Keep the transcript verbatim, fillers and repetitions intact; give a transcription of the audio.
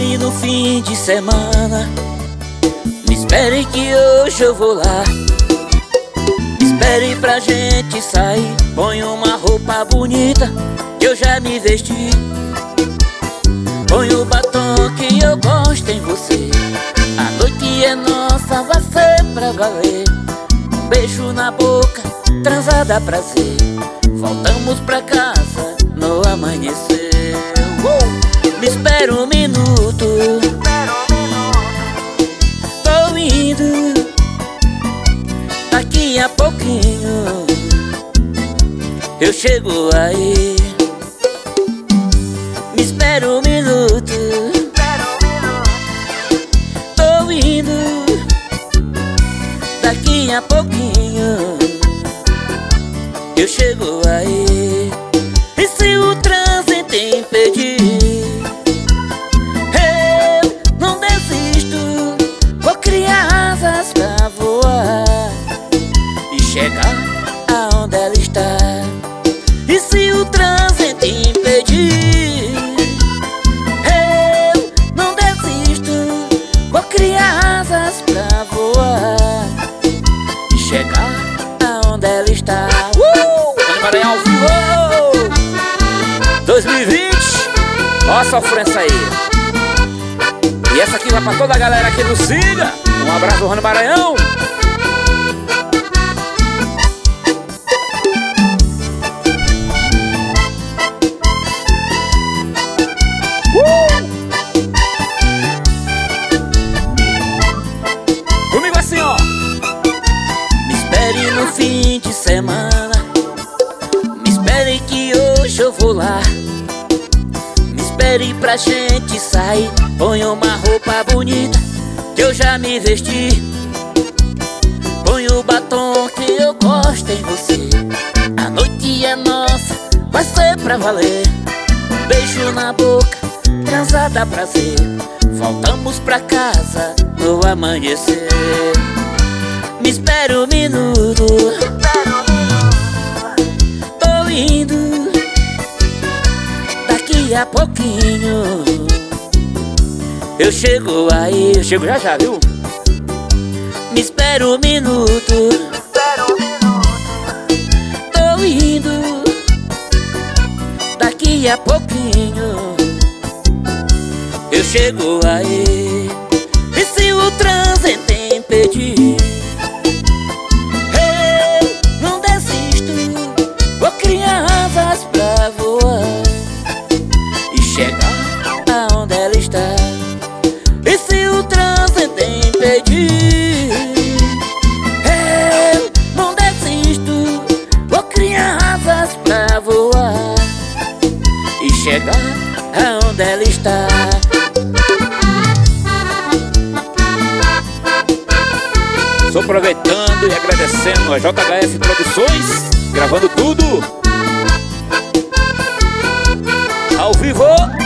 espere no fim de semana. Me espere que hoje eu vou lá. Me espere pra gente sair. Põe uma roupa bonita que eu já me vesti. Põe o batom que eu gosto em você. A noite é nossa, vai ser pra valer. Um beijo na boca, transada prazer. Voltamos pra casa no amanhecer. uh! Me espera um minuto, tô indo. Daqui a pouquinho eu chego aí. Me espera um minuto, tô indo. Daqui a pouquinho eu chego aí. E se o trânsito impedir, eu não desisto. Vou criar asas pra voar e chegar aonde ela está. E se o trânsito impedir, eu não desisto. Vou criar asas pra voar e chegar aonde ela está. Maranhão ao vivo dois mil e vinte. Ó a sofrência aí. E essa aqui vai pra toda a galera aqui do Siga. Um abraço do Rony Maranhão. uh! Comigo assim, ó. Me espere no fim de semana. Me espere que hoje eu vou lá. Me espere pra gente sair. Põe uma roupa bonita que eu já me vesti. Põe o batom que eu gosto em você. A noite é nossa, vai ser pra valer. Um beijo na boca, transada prazer. Voltamos pra casa no amanhecer. Me espera um minuto, indo. Daqui a pouquinho eu chego aí. Eu chego já já, viu? Me espera um minuto, tô indo. Daqui a pouquinho eu chego aí. E se o trânsito impedir, pra voar e chegar aonde ela está. E se o trânsito impedir, eu não desisto. Vou criar asas pra voar e chegar aonde ela está. Só aproveitando e agradecendo a J H F Produções, gravando tudo ao vivo.